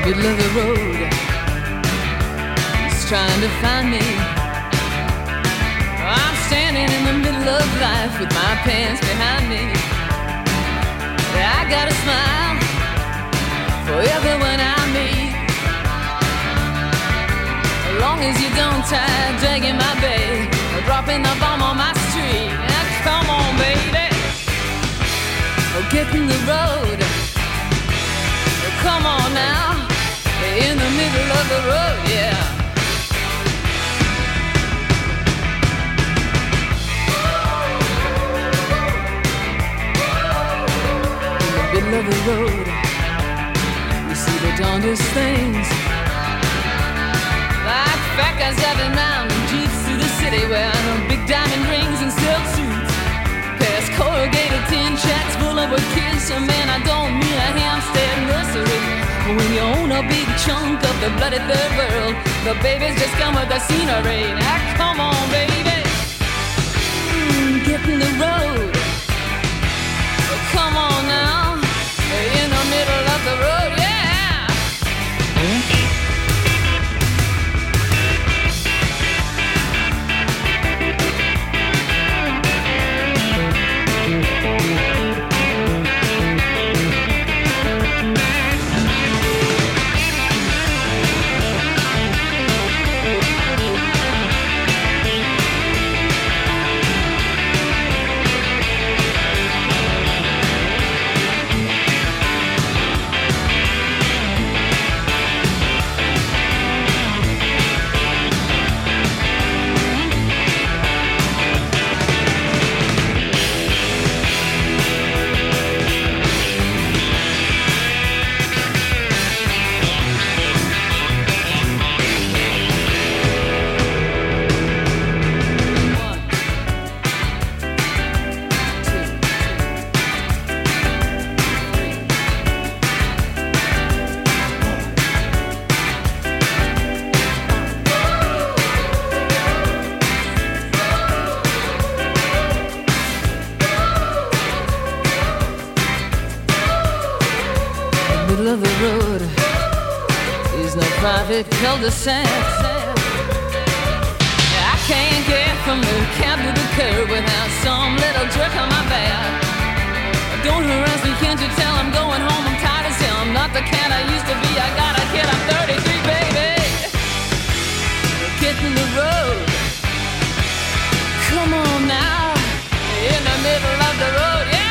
middle of the road. He's trying to find me. I'm standing in the middle of life with my pants behind me. I got a smile for everyone I meet, as long as you don't try dragging my bag or dropping the bomb on my street. Now, come on, baby, get in the road. Come on now, in the middle of the road, yeah. Middle of the road, you see the darndest things, like fat guys driving round in jeeps through the city wearing big diamond rings and silk suits, past corrugated tin shacks full of kids. So man, I don't mean a Hampstead nursery. When you own a big chunk of the bloody third world, the babies just come with the scenery. Now come on, baby, get in the road. Come on now, in the middle of the road, yeah. Of the road is no private cul-de-sac. I can't get from the cab to the curb without some little jerk on my back. Don't harass me, can't you tell I'm going home? I'm tired as hell, I'm not the cat I used to be. I got a kid, I'm 33, baby. Get in the road. Come on now, in the middle of the road, yeah.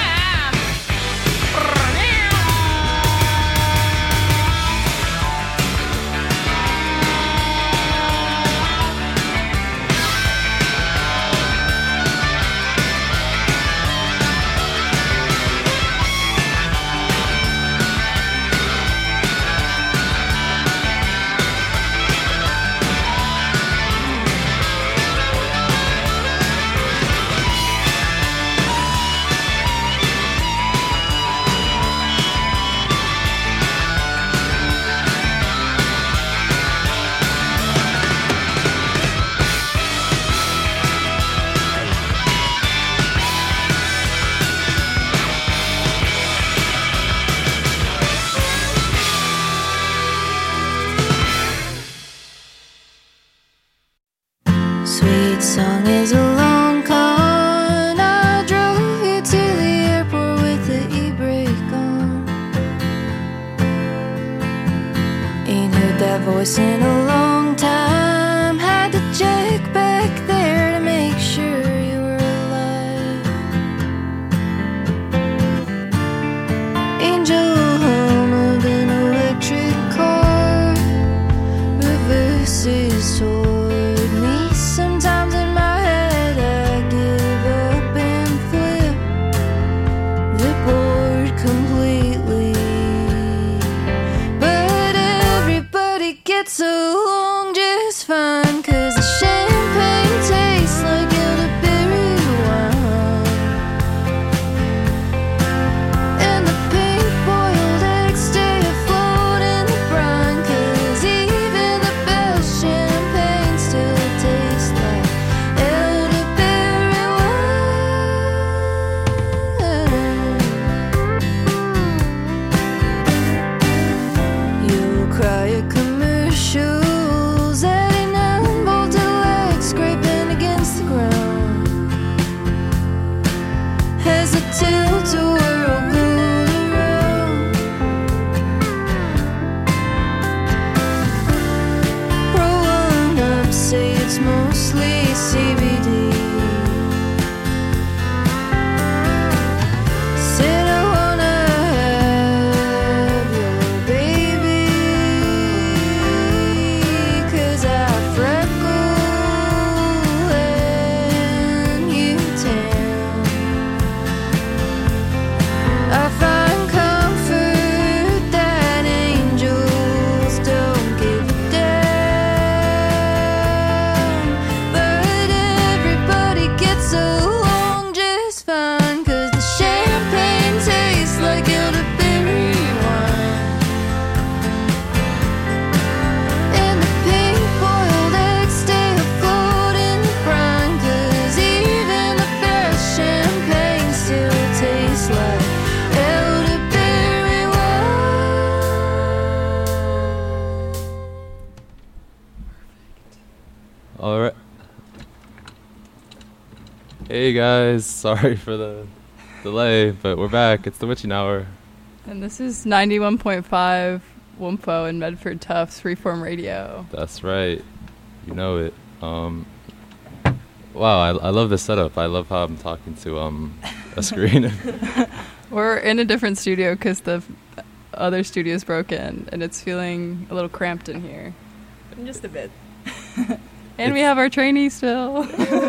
Voice in a long time, had to check back there to make sure you were alive. Angel hum of an electric car reverses toward me. Sometimes in my head I give up and flip the board completely, but everybody gets along just fine, 'cause the champagne tastes like elderberry wine, and the pink-boiled eggs stay afloat in the brine, 'cause even the best champagne still tastes like elderberry wine. You'll cry Hey guys, sorry for the delay, but we're back. It's the Witching Hour. And this is 91.5 WUMFO in Medford Tufts Freeform Radio. That's right. You know it. Wow, I love this setup. I love how I'm talking to a screen. We're in a different studio because the other studio is broken, and it's feeling a little cramped in here. Just a bit. And we have our trainee still.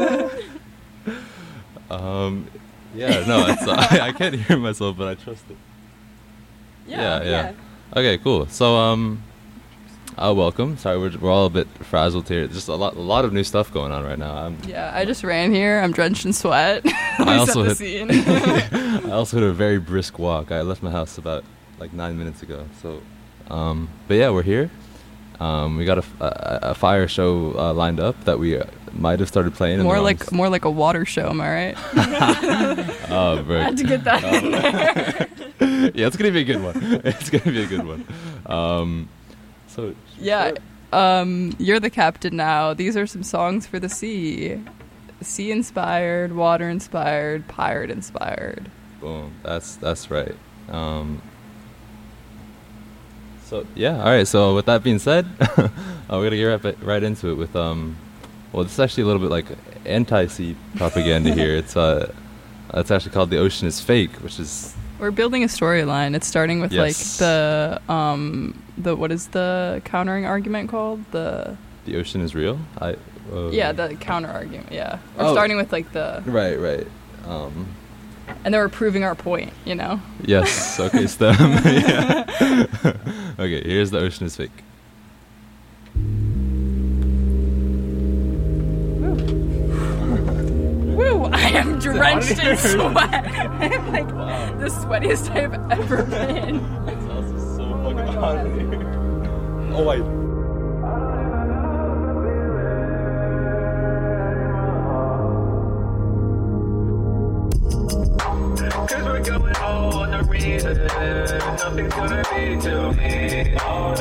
Yeah, no, it's, I can't hear myself, but I trust it. Yeah. Okay, cool. So, welcome. Sorry, we're all a bit frazzled here. Just a lot of new stuff going on right now. I just ran here. I'm drenched in sweat. I also hit a very brisk walk. I left my house about like 9 minutes ago. So, but yeah, we're here. We got a fire show lined up that we might have started playing. More like a water show, am I right? Oh, bro. I had to get that in there. Yeah, it's gonna be a good one. So yeah, you're the captain now. These are some songs for the sea. Sea inspired, water inspired, pirate inspired. Boom. That's right. So yeah, all right. So with that being said, we're gonna get right into it with well, this is actually a little bit like anti-sea propaganda here. It's actually called "The Ocean Is Fake," which is we're building a storyline. It's starting with like the what is the countering argument called? The ocean is real. Yeah, the counter argument. Yeah, we're starting with like the right. And then we're proving our point, you know? Yes, okay, STEM. Yeah. Okay, here's "The Ocean Is Fake." Woo! I am drenched in sweat. I am like the sweatiest I've ever been. It's also so fucking hot in here. Oh, wait. Cause we're going on the reason nothing's gonna be to me. Oh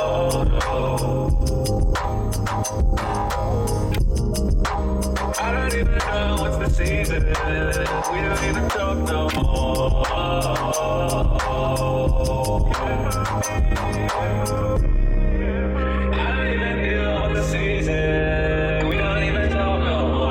no. I don't even know what's the season. We don't even talk no more. I don't even know what the season. We don't even talk no more.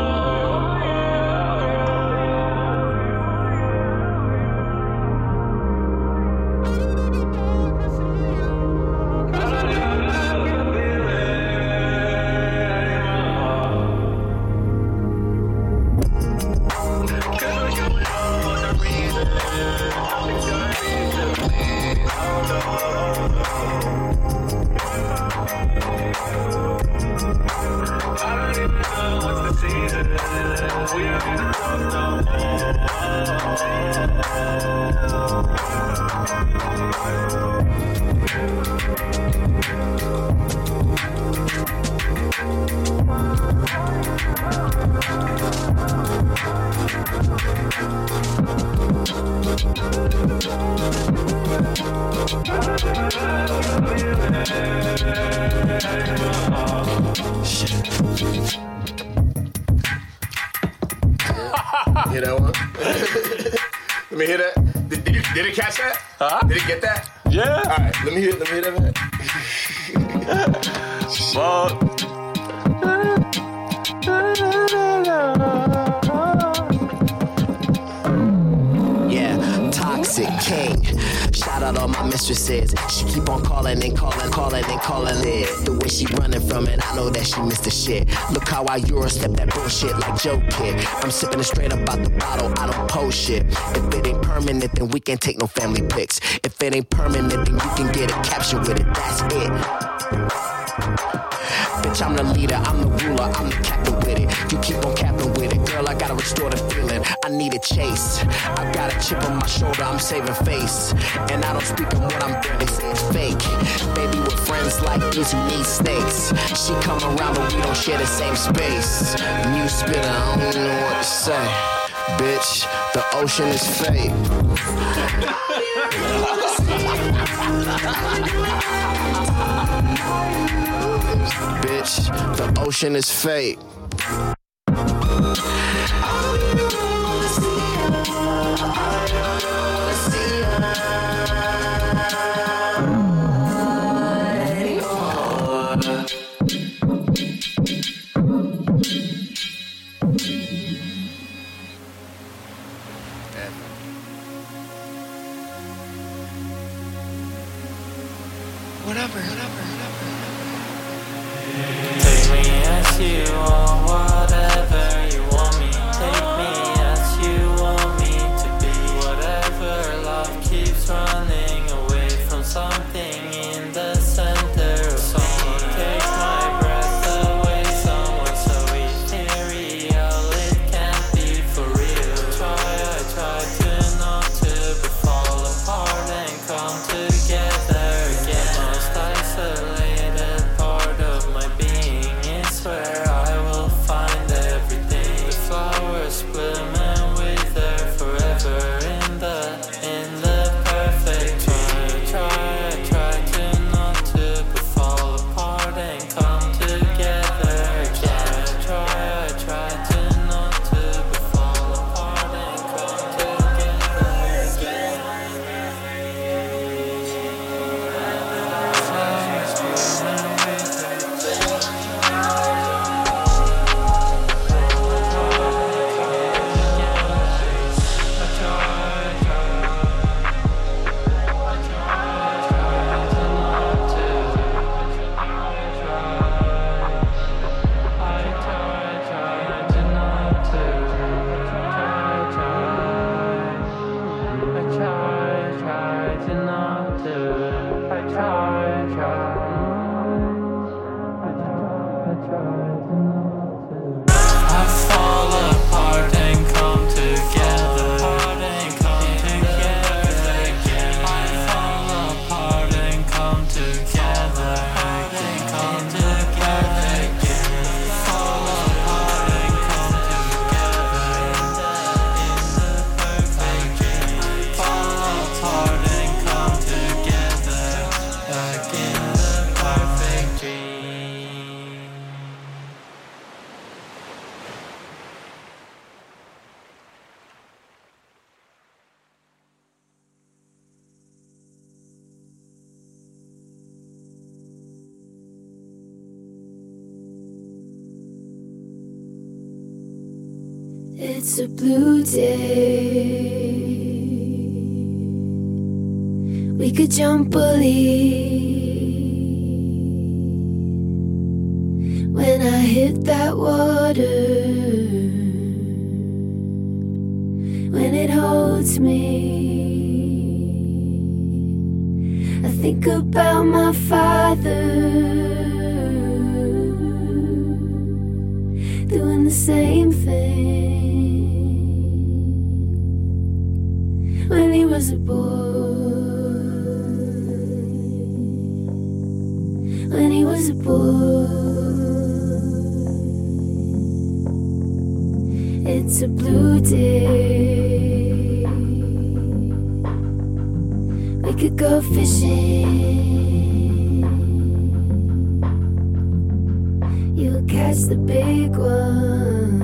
Hear that one? Let me hear that. Did it catch that? Huh? Did it get that? Yeah. All right, let me hear that. Fuck. Yeah, Toxic King. Shout out all my mistresses. She keep on calling it. The way she running from it, I know that she missed the shit. Look how I Eurostep that bullshit like Joe Kid. I'm sipping it straight up out the bottle, I don't post shit. If it ain't permanent, then we can't take no family pics. If it ain't permanent, then you can get a caption with it, that's it. Bitch, I'm the leader, I'm the ruler, I'm the captain with it. You keep on capping with it, girl, I gotta restore the feeling. I need a chase. I got a chip on my shoulder, I'm saving face. And I don't speak on what I'm doing, they say it's fake. Baby, with friends like these who need snakes. She come around, but we don't share the same space. New spitter, I don't know what to say. Bitch, the ocean is fake. Bitch, the ocean is fake. I don't even whatever. Take me as you want, whatever you want me. Take me as you want me to be. Whatever, love keeps running away from something in the center of someone. Take my breath away, someone so ethereal. It can't be for real. I try to not to, but fall apart and come together again. Most isolated part of my being is where I will find everything. The flowers bloom and wither forever in the perfect try to not to, but fall apart and come together again. I try to not to, but fall apart and come together again. I fall apart and come together. Again. I fall apart and come together. Come together again. Fall apart and come together. In the perfect dream. Fall apart and come together. Again, the perfect dream. It's a blue day. We could jump a lead when I hit that water. When it holds me, I think about my father doing the same thing when he was a boy. When he was a boy. It's a blue day. We could go fishing. You'll catch the big one.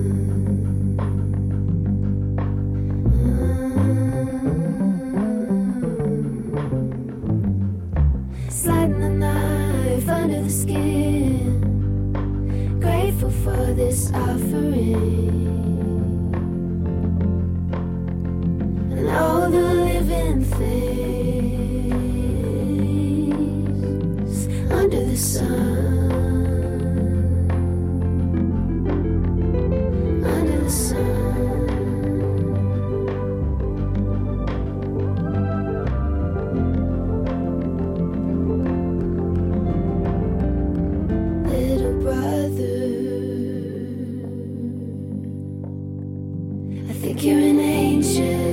Sliding the knife under the skin. Grateful for this offering. And all the living things under the sun. Under the sun. Little brother, I think you're an angel.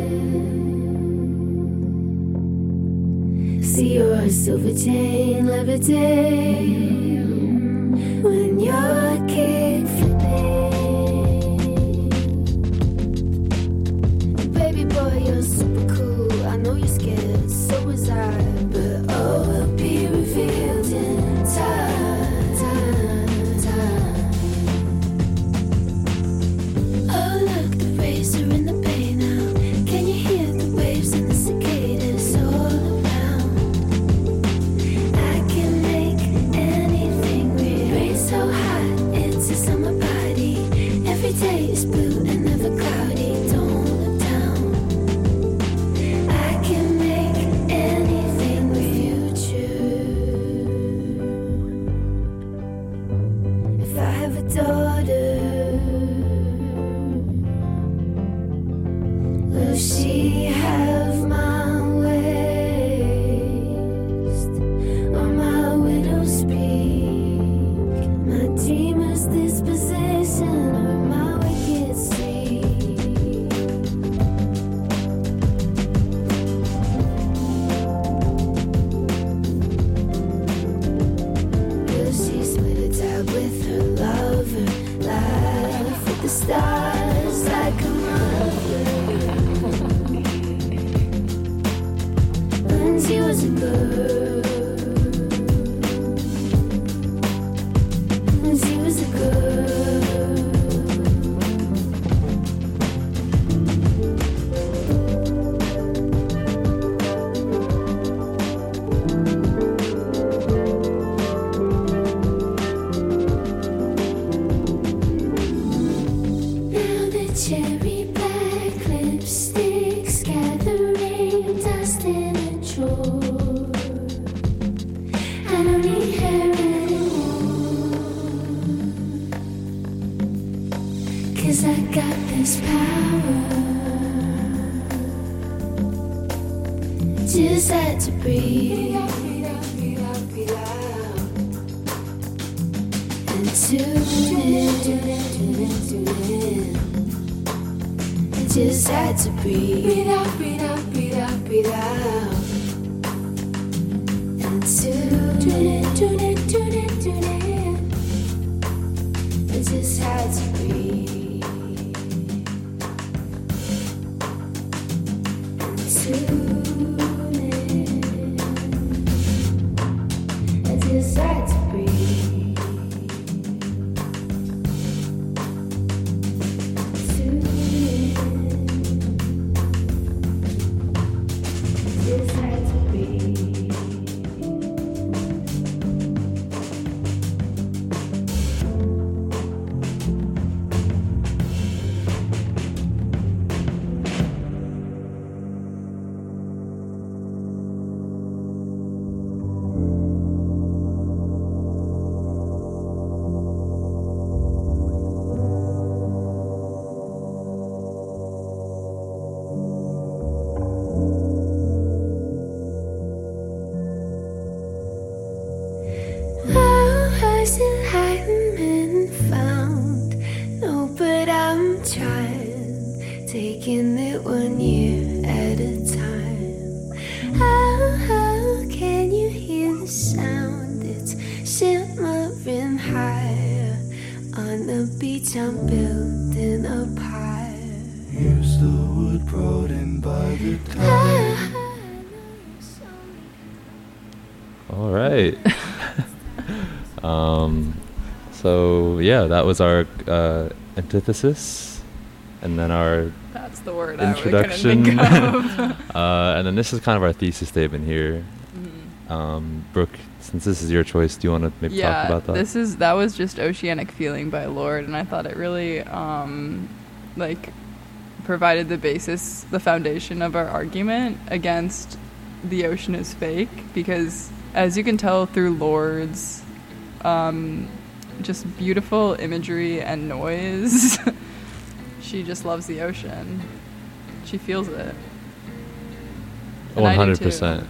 See your silver chain levitate when you're kick flipping. Baby boy, you're super cool. I know you're scared, so was I. But all will be revealed in time. Oh look, the rays are in the bay now. Can you hear the waves and the cicadas all around? I can make anything real. Rain so hot, it's a summer party. Every day is blue and never cloudy. Don't look down. when she was a girl. When she was a girl. Now the cherry black lipsticks gathering dust in a drawer. I don't need her anymore, 'cause I got this power. Just had to breathe and tune in. I just had to breathe out, breathe out, breathe out, breathe out. And tune in, tune in, tune in, tune in. I just had to breathe. And tune in. I just had to breathe. Has enlightenment found? No, but I'm trying, taking it 1 year at a time. How can you hear the sound? It's shimmering higher on the beach. I'm building up higher. Here's the wood brought in by the tide. All right. So yeah, that was our antithesis, and then our That's the word introduction. I couldn't think of. And then this is kind of our thesis statement here. Brooke, since this is your choice, do you want to maybe talk about that? That was just Oceanic Feeling by Lorde, and I thought it really provided the basis, the foundation of our argument against the ocean is fake, because as you can tell through Lorde's just beautiful imagery and noise, she just loves the ocean. She feels it. And I do too. 100%.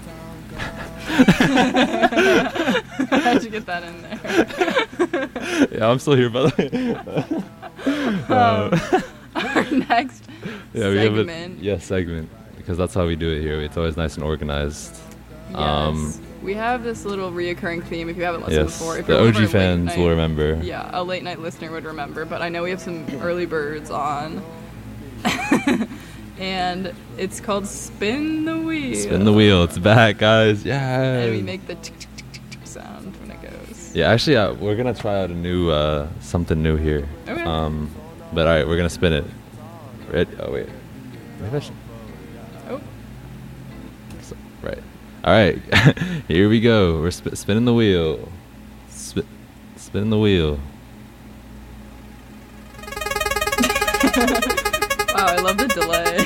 How'd you get that in there? Yeah, I'm still here, by the way. Our next segment. Segment. Because that's how we do it here. It's always nice and organized. Yes. We have this little reoccurring theme, if you haven't listened before. If the you're OG fans will remember. Yeah, a late night listener would remember, but I know we have some early birds on. And it's called Spin the Wheel. Spin the Wheel. It's back, guys. Yeah. And we make the tick, tick, tick, tick, tick sound when it goes. Yeah, actually, we're going to try out a new, something new here. Okay. But all right, we're going to spin it. Oh, wait. Maybe I should. Oh. Right. All right. Here we go. We're spinning the wheel. Spinning the wheel. Wow, I love the delay.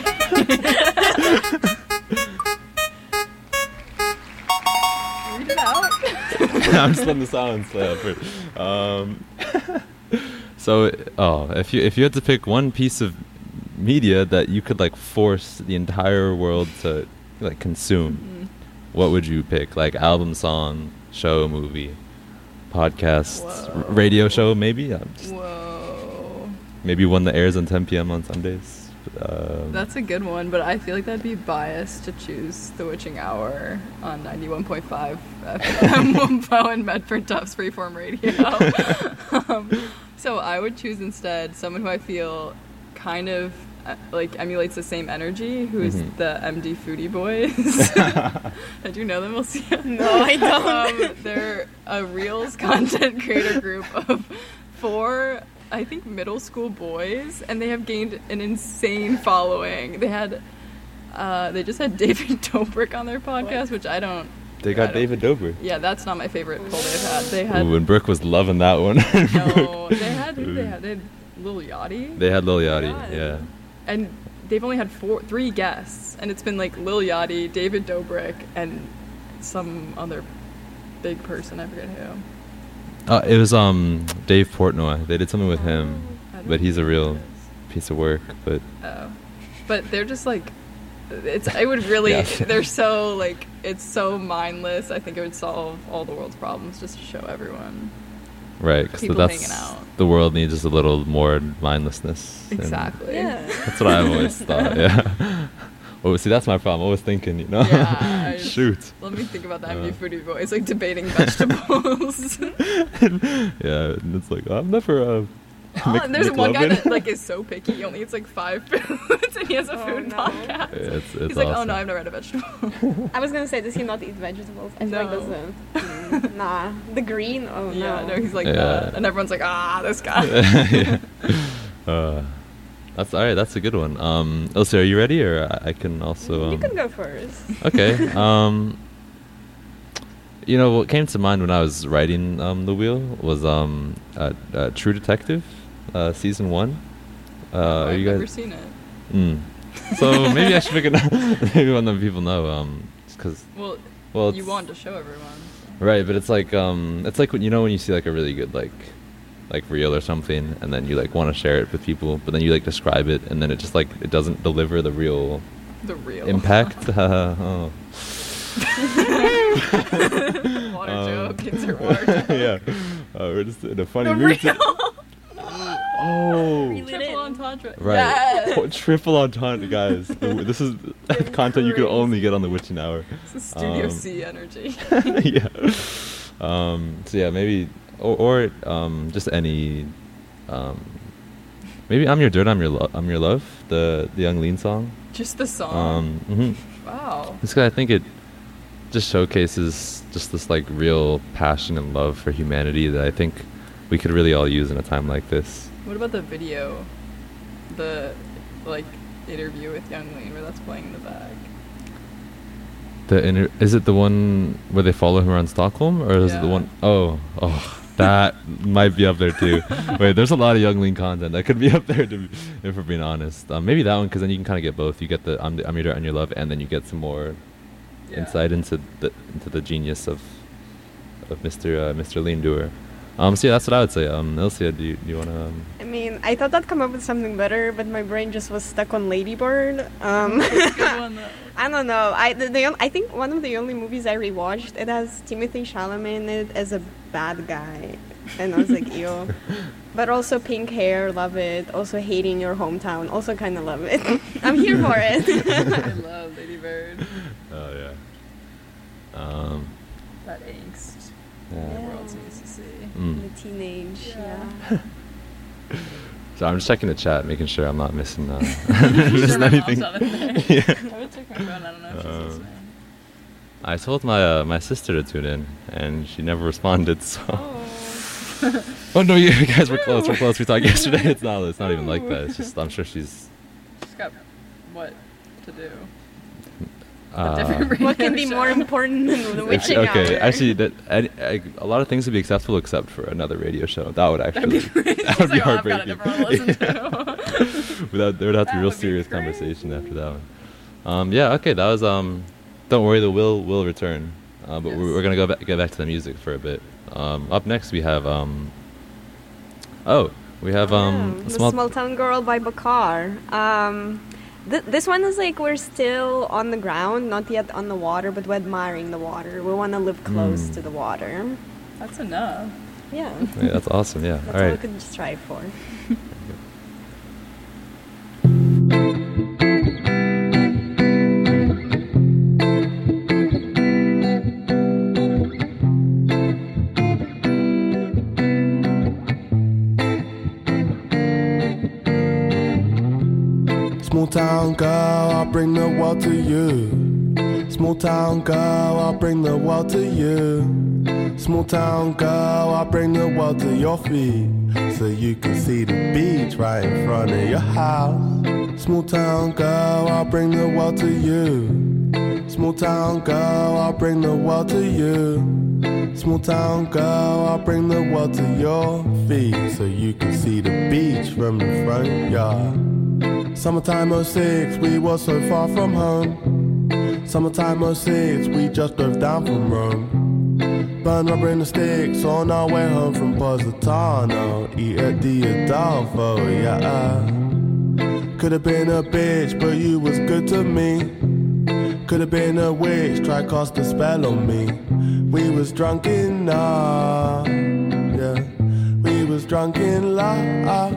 Read it out. I'm just letting the silence play out first. So, if you had to pick one piece of media that you could force the entire world to consume, what would you pick? Album, song, show, movie, podcast, radio show, maybe? Whoa. Maybe one that airs on 10 p.m. on Sundays. That's a good one, but I feel like that'd be biased to choose The Witching Hour on 91.5 FM Wumpo and Medford Tufts Freeform Radio. So I would choose instead someone who I feel kind of like emulates the same energy, who is the MD Foodie Boys. Did you know them, Elsia? No, I don't. They're a Reels content creator group of 4, I think, middle school boys, and they have gained an insane following. They just had David Dobrik on their podcast, which I don't. They got David Dobrik. Yeah, that's not my favorite poll they've had. They had. Ooh, and Brooke was loving that one. No, they had. Who did they have? They had Lil Yachty. They had Lil Yachty, yeah. And they've only had 3 guests, and it's been like Lil Yachty, David Dobrik, and some other big person. I forget who. It was Dave Portnoy. They did something with him, but he's a real piece of work. But they're just like. I would really. Yeah. They're so like. It's so mindless. I think it would solve all the world's problems just to show everyone. Right, because the world needs just a little more mindlessness. Exactly. Yeah. That's what I've always thought. Yeah. Oh, see, that's my problem. Always thinking, Yeah. Shoot. Let me think about that MD Foodie Boys, like debating vegetables. Yeah, and it's like I'm never. There's one guy that like is so picky. He only eats like 5 foods, and he has a food podcast. It's He's like, oh no, I've never had a vegetable. I was gonna say, does he not eat vegetables? I feel like doesn't. Nah, the green. Oh yeah, no. No, he's like that, and everyone's like, this guy. That's all right. That's a good one. Elsie, are you ready, or I can also? You can go first. Okay. You know what came to mind when I was writing The Wheel was True Detective, season 1. I've you guys never seen it. So maybe I should make it. Maybe one of the people know, because. Well, you want to show everyone. Right, but it's like when when you see like a really good like reel or something, and then you like want to share it with people, but then you like describe it, and then it just like it doesn't deliver the real impact. Oh. Water joke, insert water joke. Yeah, we're just in a funny mood. Triple entendre. Right, Yes. Triple entendre, guys. This is content you can only get on the Witching Hour. This is Studio C energy. Yeah. So yeah, maybe or just any. Maybe I'm Your Dirt, I'm Your Love, the Young Lean song. Just the song. Wow. This guy, I think it just showcases just this like real passion and love for humanity that I think we could really all use in a time like this. What about the video, the like interview with Young Lean where that's playing in the back? Is it the one where they follow him around Stockholm, or is it the one? Oh, that might be up there too. Wait, there's a lot of Young Lean content that could be up there, if we're being honest. Maybe that one, because then you can kind of get both. You get the I'm Your Dirt, I'm Your Love, and then you get some more insight into the genius of Mr. Lean Doer. So yeah, that's what I would say. Elsia, do you want to? I mean, I thought I'd come up with something better, but my brain just was stuck on Lady Bird. That's a good one, though. I don't know. I think one of the only movies I rewatched, it has Timothée Chalamet in it as a bad guy, and I was like, ew. But also Pink Hair, love it. Also Hating Your Hometown, also kind of love it. I'm here for it. I love Lady Bird. Oh yeah. That angst. Yeah. The world needs to see. The teenage, yeah. So I'm just checking the chat, making sure I'm not missing missing anything. I would check my phone. I don't know if she's listening. I told my sister to tune in, and she never responded. So. Oh no, you guys were close. We're close. We talked yesterday. It's not even like that. It's just I'm sure she's got what to do. What can be more important than the Witching Hour? Okay, actually, a lot of things would be acceptable except for another radio show. That would actually that would be heartbreaking. There would have to be real serious conversation after that one. Yeah. Okay. That was Don't Worry, the will return. But we're gonna get back to the music for a bit. Up next we have The Small Town Girl by Bakar. This one is like we're still on the ground, not yet on the water, but we're admiring the water. We want to live close to the water. That's enough. Yeah. That's awesome. Yeah. That's all right. we could strive for. town girl, I'll bring the world to you. Small town girl, I'll bring the world to you. Small town girl, I'll bring the world to your feet, so you can see the beach right in front of your house. Small town girl, I'll bring the world to you. Small town girl, I'll bring the world to you. Small town girl, I'll bring the world to your feet, so you can see the beach from your front yard. Summertime 06, we were so far from home. Summertime 06, we just drove down from Rome. Burn rubber in the sticks on our way home from Positano. Eat at the Adolfo, yeah. Could have been a bitch, but you was good to me. Could have been a witch, try cast a spell on me. We was drunk in love, yeah. We was drunk in love.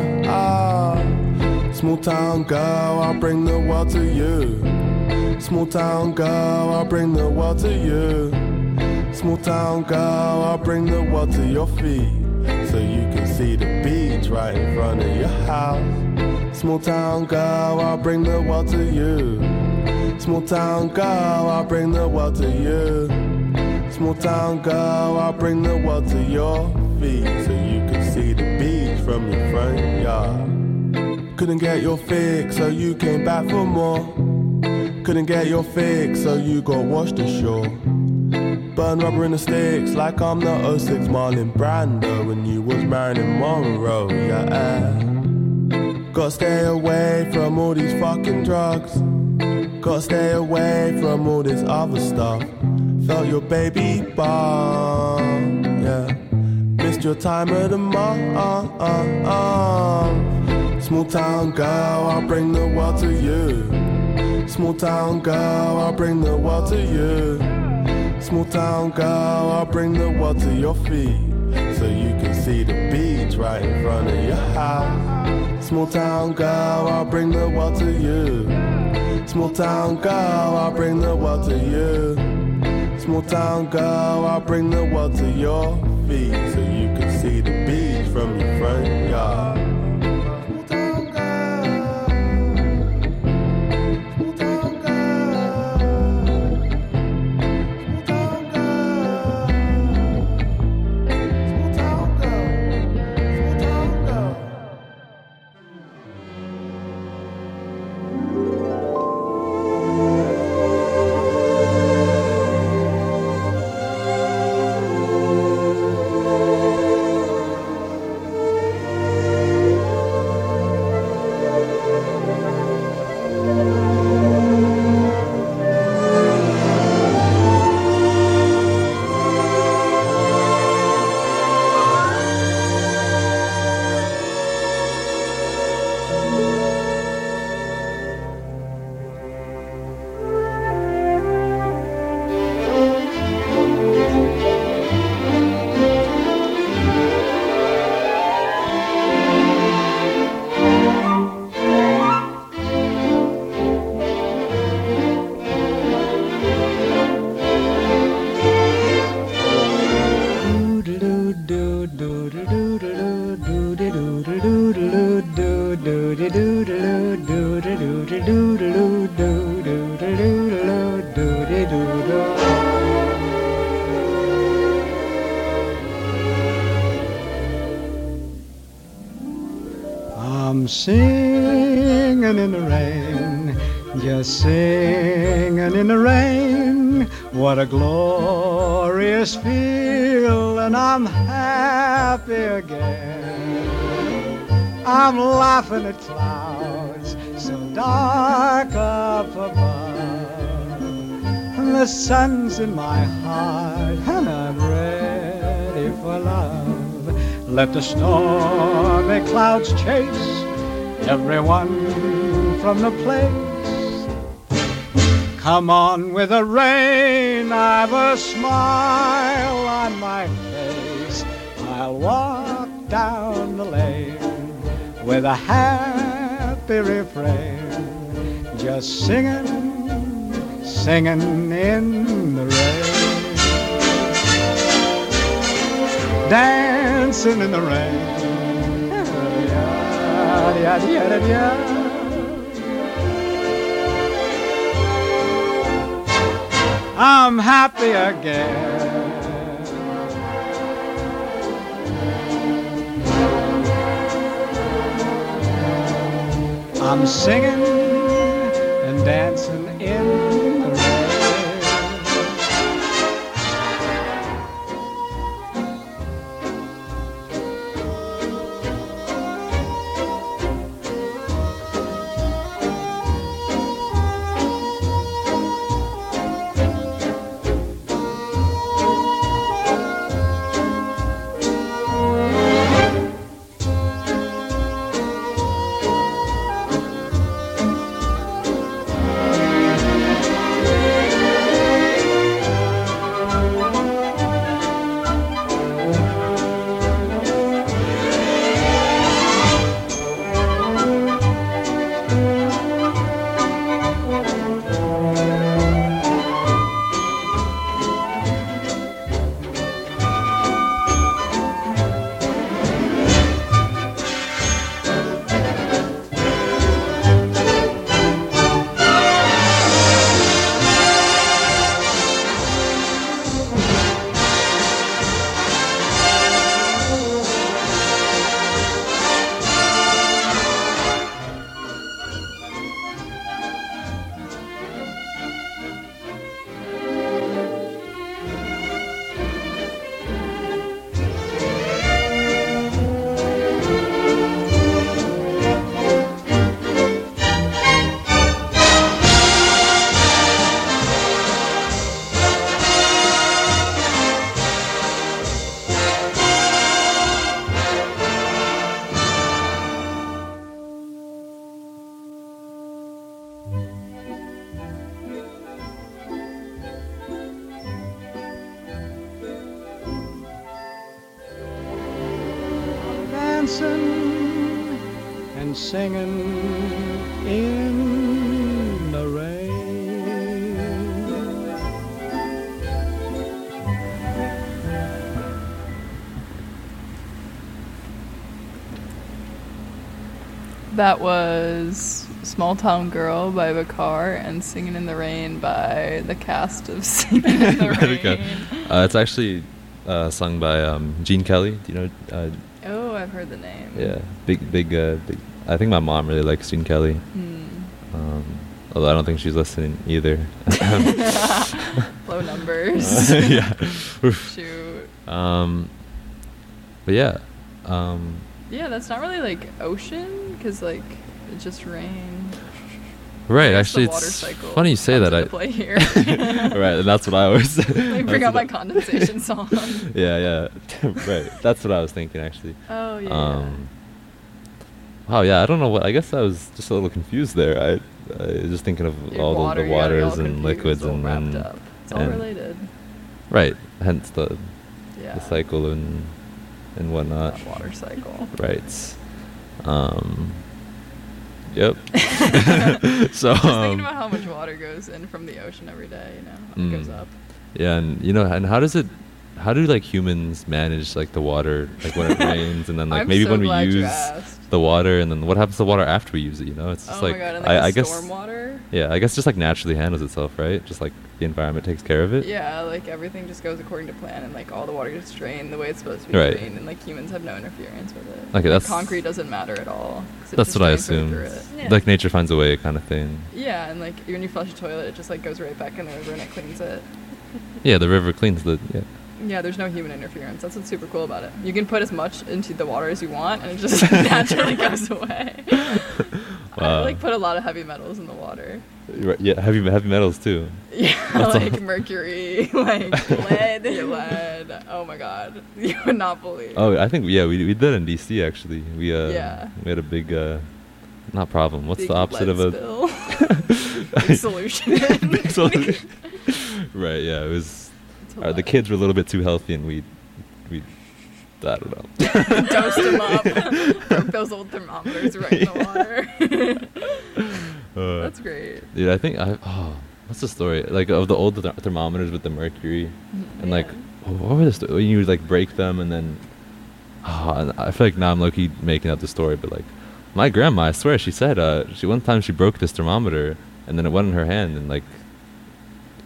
Small town girl, I'll bring the world to you. Small town girl, I'll bring the world to you. Small town girl, I'll bring the world to your feet, so you can see the beach right in front of your house. Small town girl, I'll bring the world to you. Small town girl, I'll bring the world to you. Small town girl, I'll bring the world to your feet, so you can see the beach from your front yard. Couldn't get your fix, so you came back for more. Couldn't get your fix, so you got washed ashore. Burn rubber in the sticks like I'm the 06 Marlon Brando when you was Marilyn Monroe, yeah. Gotta stay away from all these fucking drugs. Gotta stay away from all this other stuff. Felt your baby bump, yeah. Missed your time at the mall. Small town girl, I'll bring the world to you. Small town girl, I'll bring the world to you. Small town girl, I'll bring the world to your feet, so you can see the beach right in front of your house. Small town girl, I'll bring the world to you. Small town girl, I'll bring the world to you. Small town girl, I'll bring the world to your feet, so you can see the beach from your front yard. I'm singing in the rain, just singing in the rain. What a glorious feel, and I'm happy again. I'm laughing at clouds so dark up above, and the sun's in my heart, and I'm ready for love. Let the stormy clouds chase everyone from the place. Come on with the rain, I've a smile on my face. I'll walk down the lane with a happy refrain, just singing, singing in the rain. Dancing in the rain. I'm happy again. I'm singing and dancing in the rain. Dancing and singing in the rain. That was Small Town Girl by Bakar and Singing in the Rain by the cast of Singing in the Rain. It's actually sung by Gene Kelly. Do you know? Oh, I've heard the name. Yeah, big. I think my mom really likes Gene Kelly. Although I don't think she's listening either. Low numbers. Yeah. Shoot. But yeah. Yeah, that's not really like ocean, because like it just rained. Right, Where's actually, the water it's cycle funny you say comes that. into play here. Right, and that's what I was. Like bring out my condensation song. Yeah, right. That's what I was thinking actually. Oh yeah. Wow, yeah. I don't know what. I guess I was just a little confused there. I was just thinking of Your all water, the yeah, you're all waters and confused, liquids all and wrapped then up. It's all related. Right. Hence the Yeah. cycle and whatnot. That water cycle. Right. Yep. So Just thinking about how much water goes in from the ocean every day, how it goes up. Yeah, and and how do like humans manage like the water, like when it rains and then like I'm maybe so when we glad you use asked. the water and then what happens to the water after we use it, It's just Oh my like, God, and, I the guess storm water? Yeah, I guess just like naturally handles itself, right? Just like the environment takes care of it. Yeah, like everything just goes according to plan, and like all the water gets drained the way it's supposed to be Right. drained, and like humans have no interference with it. Okay, Like, that's- concrete doesn't matter at all. 'cause it That's just what I drains right assumed. through it. Yeah. Like nature finds a way kind of thing. Yeah, and like when you flush a toilet, it just like goes right back in the river and it cleans it. Yeah, the river cleans the Yeah, there's no human interference. That's what's super cool about it. You can put as much into the water as you want, and it just naturally goes away. I like put a lot of heavy metals in the water. Right, yeah, heavy metals too. Yeah, That's like all. mercury, like lead. Oh my god, you would not believe. Oh, I think we did in DC actually. We Yeah. we had a big not problem. What's Big the opposite lead of a spill. Big solution. Big solution. Right, yeah, it was the kids were a little bit too healthy and we I don't know. Dosed them up. Broke those old thermometers right in the water. That's great. Dude, I think what's the story? Like of the old thermometers with the mercury, and like what were the when you would like break them and then and I feel like now I'm low-key making up the story, but like my grandma, I swear she said one time she broke this thermometer and then it went in her hand and like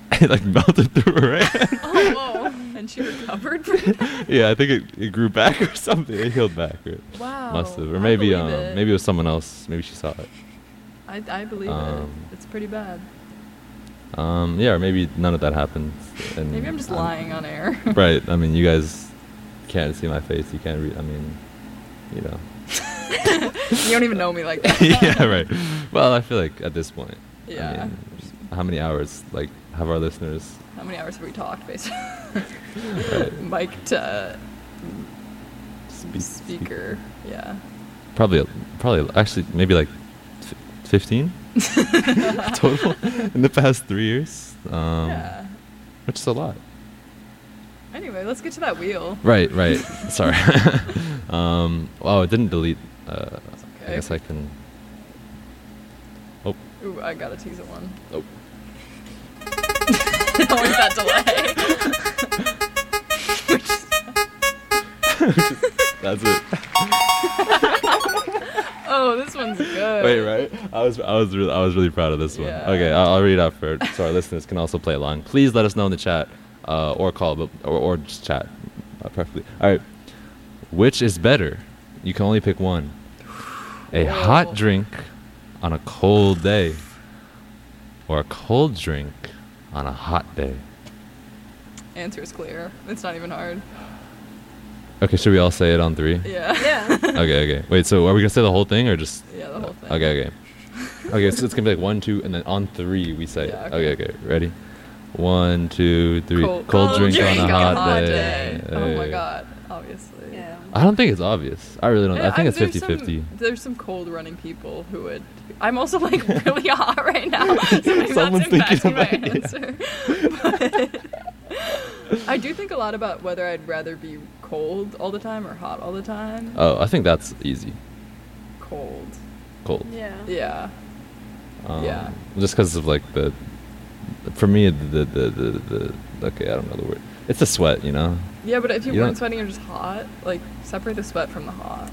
it like melted through her hand. Oh, whoa. And she recovered from that? Yeah, I think it grew back or something. It healed back. Wow. Must have. Or I maybe believe it. maybe it was someone else. Maybe she saw it. I believe it. It's pretty bad. Yeah, or maybe none of that happened. And Maybe I'm just lying on air. Right. I mean, you guys can't see my face. You can't read. I mean, you know. You don't even know me like that. Yeah, right. Well, I feel like at this point. Yeah. I mean, how many hours, like, have our listeners? How many hours have we talked, basically? Right. Mic to speaker. Yeah. Probably, actually, maybe like 15 total in the past 3 years. Yeah. Which is a lot. Anyway, let's get to that wheel. Right. Sorry. Oh, it didn't delete. Okay. I guess I can. Oh. Ooh, I got a teaser one. Oh. Always that delay. That's it. Oh, this one's good. Wait, right? I was really proud of this one. Yeah. Okay, I'll read it out so our listeners can also play along. Please let us know in the chat, or call, or just chat, preferably. All right. Which is better? You can only pick one. A hot drink on a cold day, or a cold drink on a hot day. Answer is clear. It's not even hard. Okay, should we all say it on 3? Yeah. Okay. Wait, so are we gonna say the whole thing or just? Yeah, the whole thing. Okay. Okay, so it's gonna be like 1, 2, and then on 3 we say. Yeah, it. Okay. Ready? 1, 2, 3. Cold drink on a hot day. Oh my god, obviously. Yeah. I don't think it's obvious. I really don't. Yeah, I think it's there's 50-50. There's some cold running people who would. I'm also like really hot right now, so maybe Someone's that's thinking impacting my about it, answer. But I do think a lot about whether I'd rather be cold all the time or hot all the time. Oh, I think that's easy. Cold. Yeah. Yeah. Yeah. Just because of like the. For me, the okay, I don't know the word. It's the sweat, you know. Yeah, but if you You weren't don't- sweating, you're just hot. Like separate the sweat from the hot.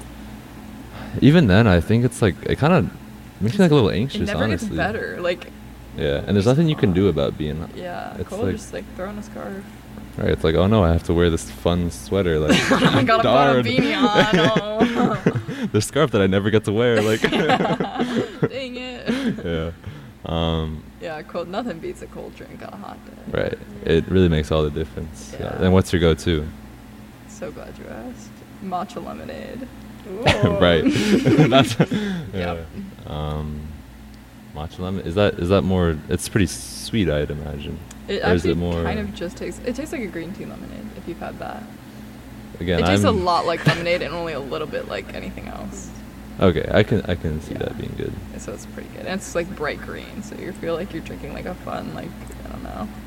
Even then, I think it's like it kind of makes me like a little anxious. It never honestly. gets better. Like. Yeah, and there's nothing you can do about being. Yeah. It's Cold. like, Just like throw on a scarf. right, it's like, oh no, I have to wear this fun sweater. Like, I gotta darn. put a beanie on. Oh. The scarf that I never get to wear. Like, Dang it. yeah. Yeah, cold. Nothing beats a cold drink on a hot day. Right. It really makes all the difference. Yeah. And what's your go-to? So glad you asked. Matcha lemonade. Right. That's. Yeah. Yep. Matcha lemon. Is that more? It's pretty sweet, I'd imagine. It or is actually it more? kind of just tastes. It tastes like a green tea lemonade if you've had that. Again, it tastes a I'm- lot like lemonade and only a little bit like anything else. Okay, I can see that being good. So it's pretty good. And it's like bright green, so you feel like you're drinking like a fun, like I don't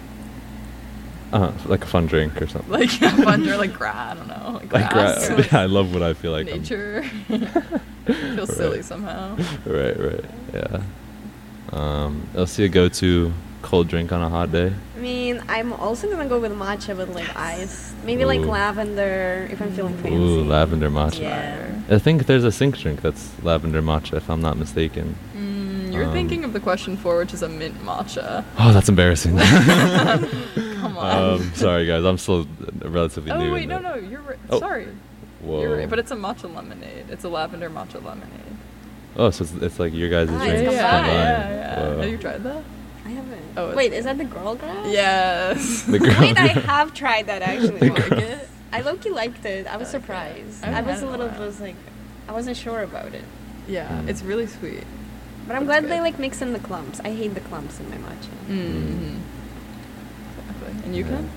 know, Like a fun drink or something. like a fun or like grass. I don't know, like Like grass. grass. Yeah, I love what I feel like. I'm- Nature. Feels silly somehow. Right. Yeah. Elsie, a go-to cold drink on a hot day? I mean, I'm also gonna go with matcha with like ice. Maybe like Ooh. lavender if I'm feeling fancy. Ooh, lavender matcha. Yeah. I think there's a sink drink that's lavender matcha, if I'm not mistaken. You're thinking of the question 4, which is a mint matcha. Oh, that's embarrassing. Come on. Sorry, guys. I'm still relatively new. Oh wait, in no, that. you're right. Oh. Sorry. Whoa. You're right, but it's a matcha lemonade. It's a lavender matcha lemonade. Oh, so it's like your guys' Ah, drink. it's Yeah, combined. yeah. Whoa. Have you tried that? I haven't. Oh, it's Wait, good. is that the girl grass? Yes. The girl Wait, I grass. have tried that actually. The You like girl- it? I low-key liked it. I was surprised. I I haven't was had a it in a little while. just like, I wasn't sure about it. Yeah, it's really sweet. But I'm It's glad good. they like mix in the clumps. I hate the clumps in my matcha. Mm-hmm. Exactly. And you can?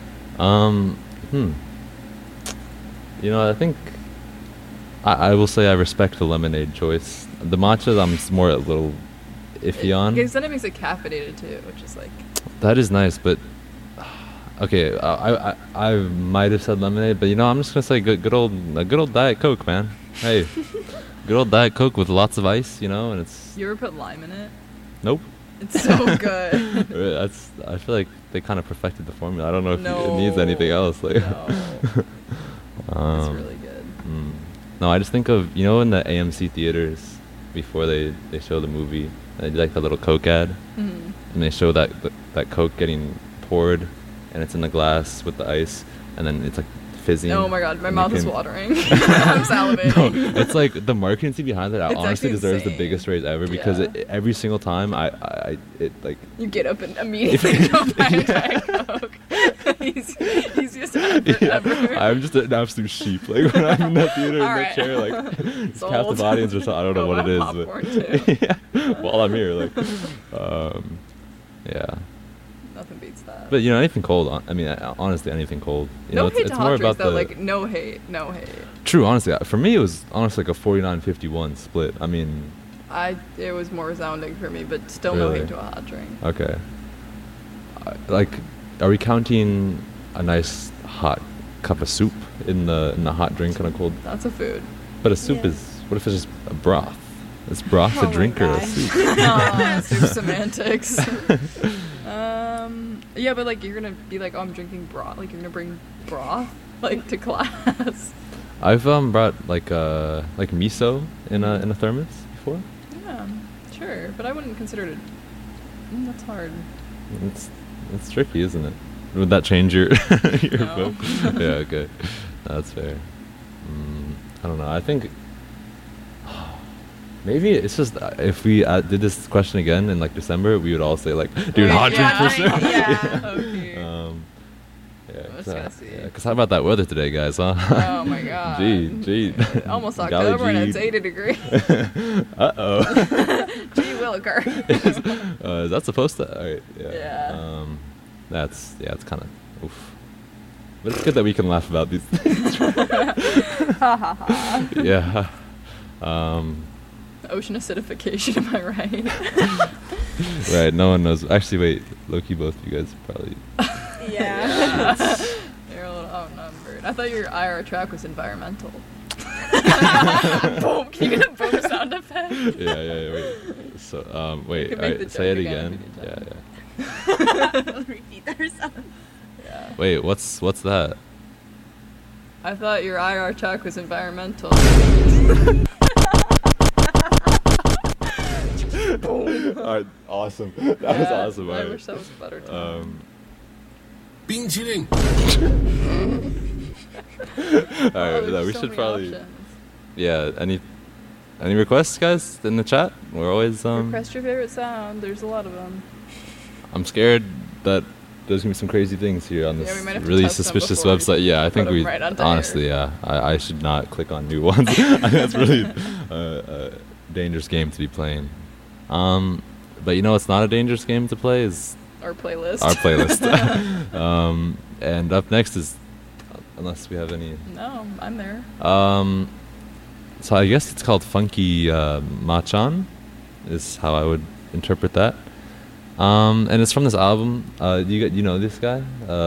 You know, I think I will say I respect the lemonade choice. The matcha, I'm more a little iffy on. Because then it makes it caffeinated too, which is like. That is nice, but okay, I might have said lemonade, but you know, I'm just gonna say a good old Diet Coke, man. Hey, good old Diet Coke with lots of ice, you know, and it's You ever put lime in it? nope. It's so good. I feel like they kind of perfected the formula. I don't know if No. it needs anything else. Like, No. It's really good. No, I just think of, you know, in the AMC theaters before they show the movie, they do like the little Coke ad, Mhm. and they show that that Coke getting poured, and it's in the glass with the ice, and then it's like fizzing. Oh my god, my and mouth you is can- watering. I'm salivating. No, it's like the marketing team behind it. It's honestly actually deserves the insane. biggest raise ever because Yeah. every single time it like You get up and immediately go buy a Diet Coke. Easiest effort ever. I'm just an absolute sheep. Like when I'm in that theater in All that right. chair, like it's Sold. captive audience or something. I don't know Go what it buy is. popcorn, But yeah, while I'm here, like, yeah. Nothing beats that. But you know, anything cold. I mean, honestly, anything cold. You No know, hate it's to more hot drinks about though. the Like no hate, no hate. true. Honestly, for me, it was honestly like a 49-51 split. I mean, It was more resounding for me, but still no Really? hate to a hot drink. okay. Like, are we counting a nice hot cup of soup in the hot drink and a cold? That's a food. But a soup Yeah. is. What if it's just a broth? Is broth Oh a my drink or a God. soup? Soup semantics. Yeah, but like you're gonna be like, oh, I'm drinking broth. Like you're gonna bring broth like to class. I've brought like miso in a thermos before. Yeah, sure, but I wouldn't consider it. That's hard. It's tricky, isn't it? Would that change your your No. vote? Yeah, okay, that's fair. I don't know. I think maybe it's just if we did this question again in like December, we would all say like, dude, hot drink for sure. Yeah. Okay. Yeah, Let's go see. Cause how about that weather today, guys? Huh? Oh my god. Gee. Almost Golly October and gee. it's 80 degrees. Uh-oh. Gee Williker. Is that supposed to? All right. Yeah. Yeah. It's kind of oof. But it's good that we can laugh about these things. Yeah. Ocean acidification, am I right? Right. No one knows. Actually, wait. Loki, both of you guys probably. Yeah. You're a little outnumbered. I thought your IR track was environmental. Boom! Can you get a boom sound effect? Yeah. Wait. So, wait. could All make the right. Say it joke again again. if you did. Yeah. Repeat ourselves. Yeah. Wait. What's that? I thought your IR track was environmental. All right. Awesome. That was Yeah, awesome. I All wish that was better too. right. Being cheating. All right. Oh, no, there's we so should many probably. options. Yeah. Any requests, guys, in the chat? We're always Request your favorite sound. There's a lot of them. I'm scared that there's gonna be some crazy things here on Yeah, this we might have to really test them suspicious before we website. Yeah, I think put 'em we right onto honestly, yeah, I should not click on new ones. I think that's really a dangerous game to be playing. But you know, it's not a dangerous game to play is Our playlist. our playlist. And up next is, unless we have any. No, I'm there. So I guess it's called Funky Machan, is how I would interpret that. And it's from this album. You know this guy,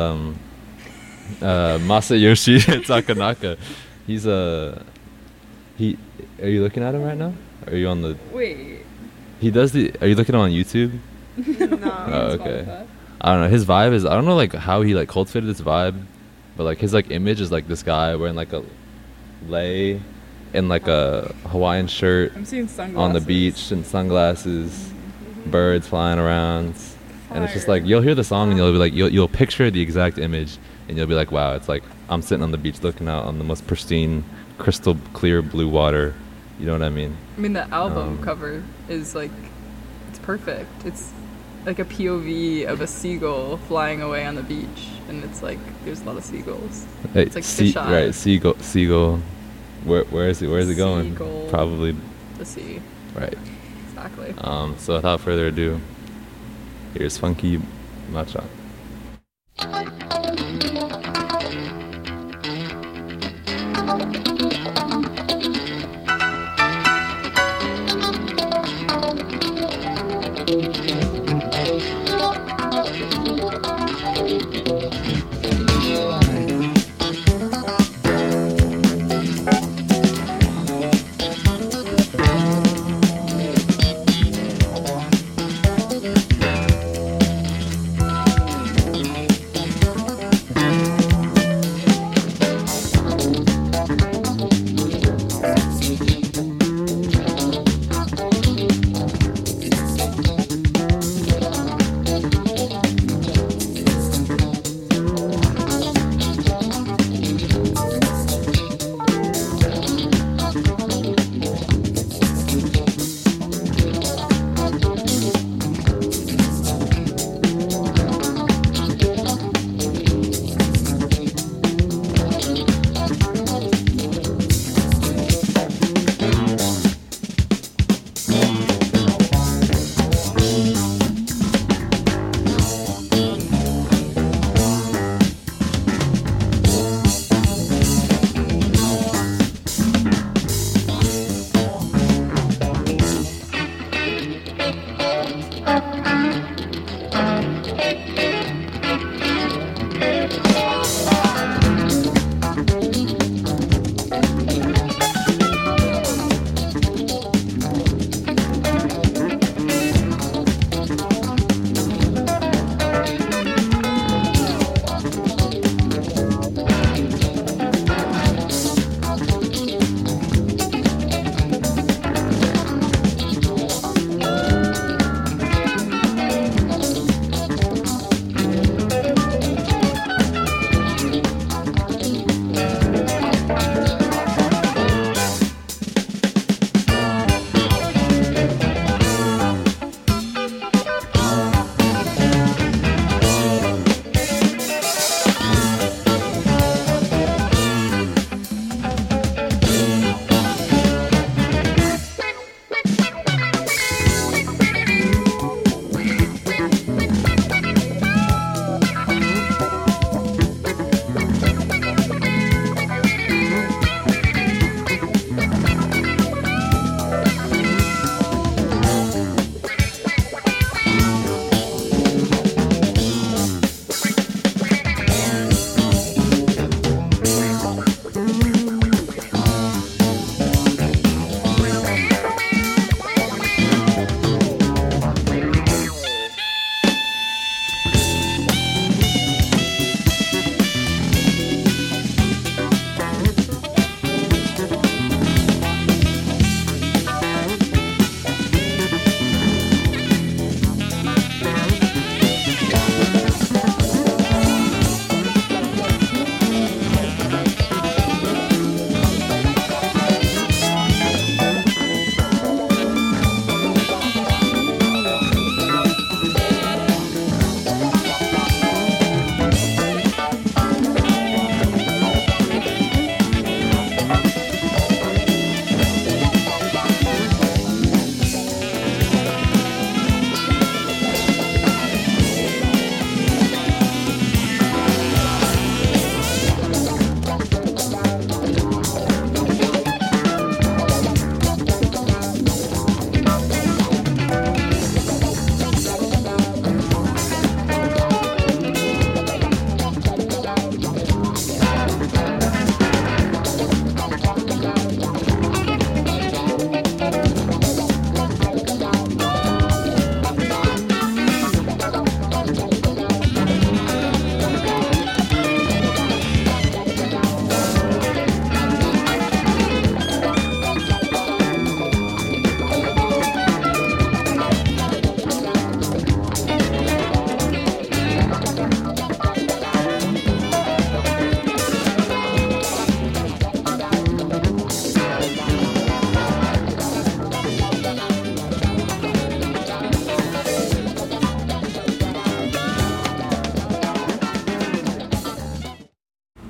Masayoshi Takanaka. He's he. Are you looking at him right now? Are you on the? Wait. He does the. Are you looking at him on YouTube? No. Oh, okay. I don't know. His vibe is. I don't know like how he like cultivated this vibe, but like his like image is like this guy wearing like a lei and like a Hawaiian shirt I'm seeing sunglasses. on the beach and sunglasses, birds flying around, and it's just Fire. like you'll hear the song and you'll be like you'll picture the exact image and you'll be like, wow, it's like I'm sitting on the beach looking out on the most pristine, crystal clear blue water. You know what I mean? I mean, the album Um, cover is like, it's perfect. It's like a POV of a seagull flying away on the beach, and it's like there's a lot of seagulls. Hey, It's like fish eyes. right, seagull. Where is it? Where is it going? Seagull. Probably The sea. right. Exactly. So without further ado, here's Funky Matcha.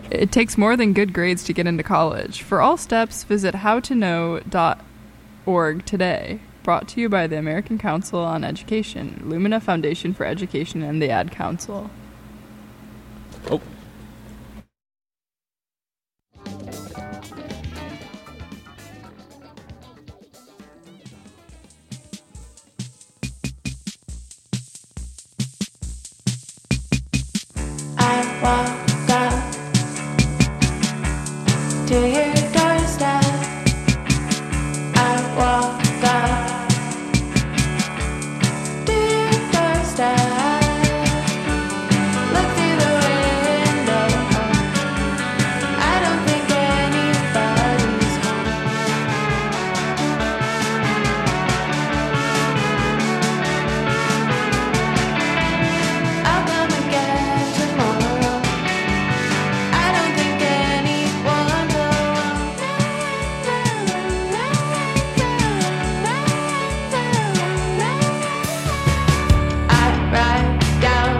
It takes more than good grades to get into college. For all steps, visit howtoknow.org today. Brought to you by the American Council on Education, Lumina Foundation for Education, and the Ad Council. Oh. I walk up to your doorstep. I walk up to your doorstep. Look through the window. I don't think anybody's home. I'll come again tomorrow. I don't think anyone will. I ride down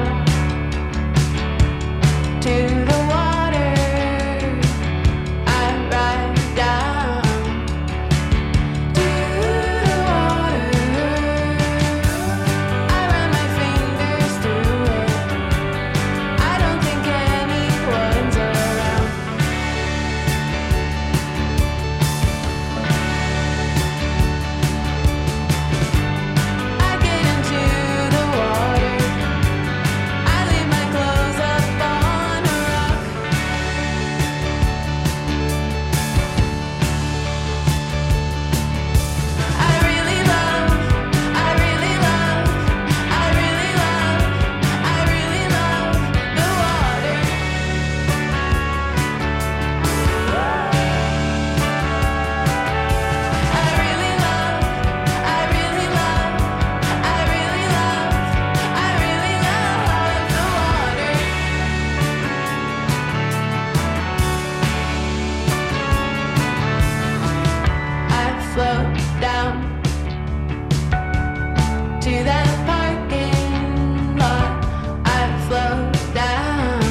to the water. I ride down to the water. I run my fingers through it. I don't think anyone's around. I get into the water. I leave my clothes up on a rock. I really love, I really love, I really love, I really love the water. I really love, I really love, I really love, I really love the water. I float down to that parking lot. I float down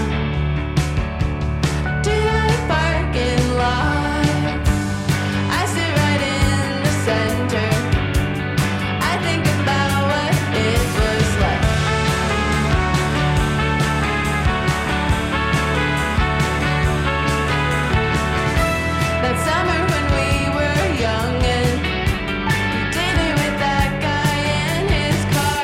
to that parking lot. I sit right in the center. I think about what it was like. That summer when we were young and we did it with that guy in his car.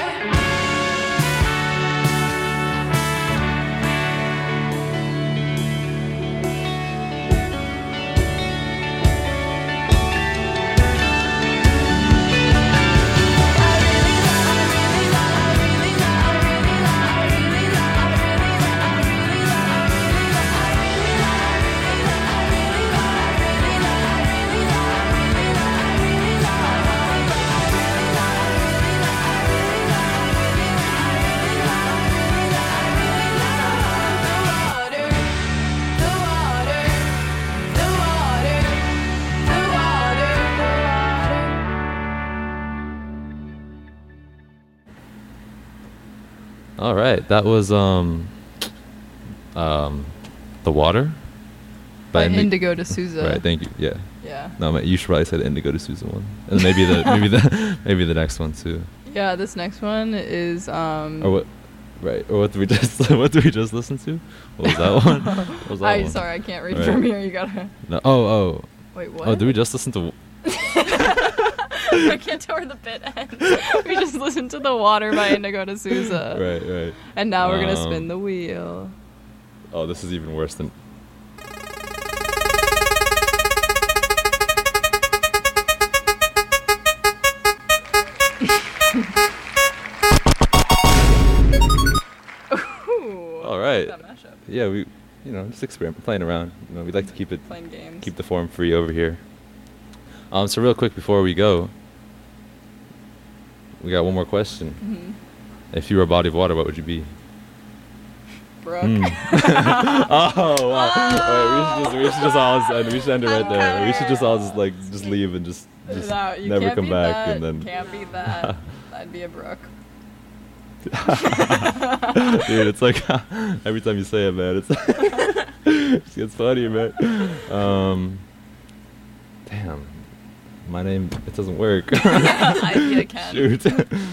All right, that was The Water By Indi- Indigo D'Souza. Right, thank you. Yeah. Yeah. No, man, you should probably say the Indigo D'Souza one, and maybe maybe the next one too. Yeah, this next one is Or what? Right. Or what did we just listen to? What was that one? What was that one? Sorry, I can't read Right. from here. You gotta. No, oh. Wait, what? Oh, did we just listen to? I can't tell where the bit ends. We just listened to The Water by Indigo D'Souza. Right. And now we're gonna spin the wheel. Oh, this is even worse than. Ooh, All right. that mashup. Yeah, we, just experiment, playing around. We like to keep it, Playing games. keep the form free over here. So real quick before we go, we got one more question. Mm-hmm. If you were a body of water, what would you be? Brooke. Oh wow! Wait, we should just all end. We should end it right there. We should just all just leave and just No, you never can't come beat back that. and then. Can't beat that. That'd be a Brooke. Dude, it's like every time you say it, man, it's It gets funnier, man. Damn. My name, it doesn't work. I can. Shoot.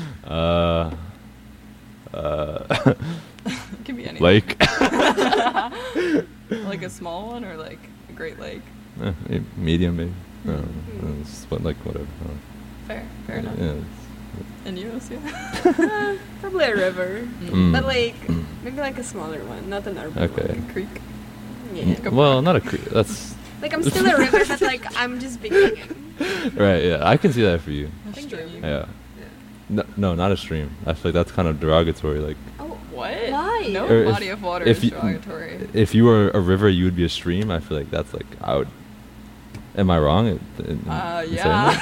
It can be anything. Lake. Like a small one or like a Great Lake? Medium, maybe. But like whatever. Fair enough. Yeah. And you, Lucia? Probably a river, but like maybe like a smaller one, not an urban Okay. one. Creek. Yeah. Well, not a creek. That's Like I'm still a river, but like I'm just beginning. right. Yeah, I can see that for you. Thank you. Yeah. No, not a stream. I feel like that's kind of derogatory. Like, Oh, What? why? No Or body of water is derogatory. if you were a river, you would be a stream. I feel like that's like I would. Am I wrong? In saying Yeah.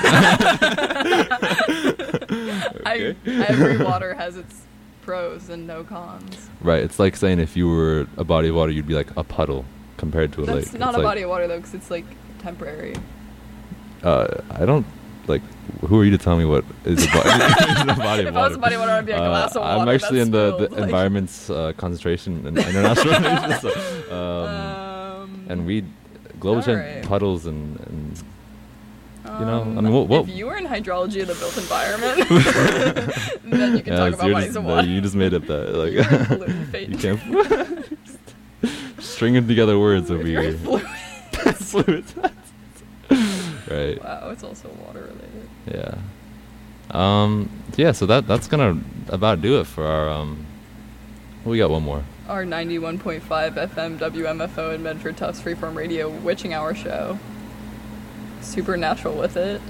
that? Okay. Every water has its pros and no cons. Right. It's like saying if you were a body of water, you'd be like a puddle compared to a lake. That's not It's a like, body of water though, because it's like temporary. I don't like. Who are you to tell me what is a, is a body of If water? I was a body of water, I'd be like a glass of water. I'm actually that's in the spilled, like- environment's concentration and international relations. And we global change alright. puddles and you know. I mean, what? If you were in hydrology of the built environment, then you can talk about bodies of water. You just made up that like Fluid fate. you can't stringing together words over Very here. fluid. Fluid. Right. Wow, it's also water related. Yeah. Yeah. So that's gonna about do it for our. We got one more. Our 91.5 FM WMFO in Medford Tufts Freeform Radio Witching Hour show. Supernatural with it.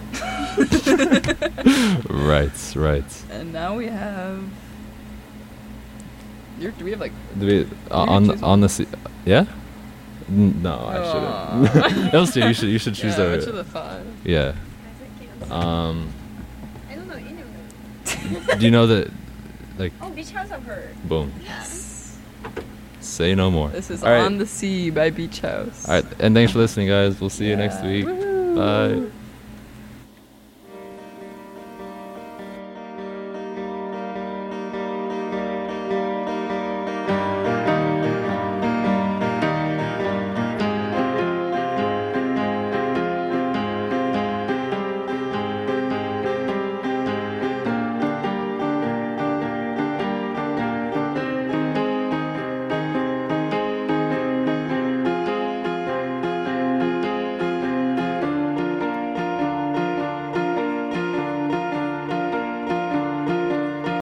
Right. And now we have. Do we have like? Do we on the yeah? No, I shouldn't. Elsie, you should choose Yeah, a. which of the five? Yeah. I don't know any of them. Do you know that? Like. Oh, Beach House I've heard. Boom. Yes. Say no more. This is All right. On the Sea by Beach House. All right, and thanks for listening, guys. We'll see you next week. Woohoo. Bye.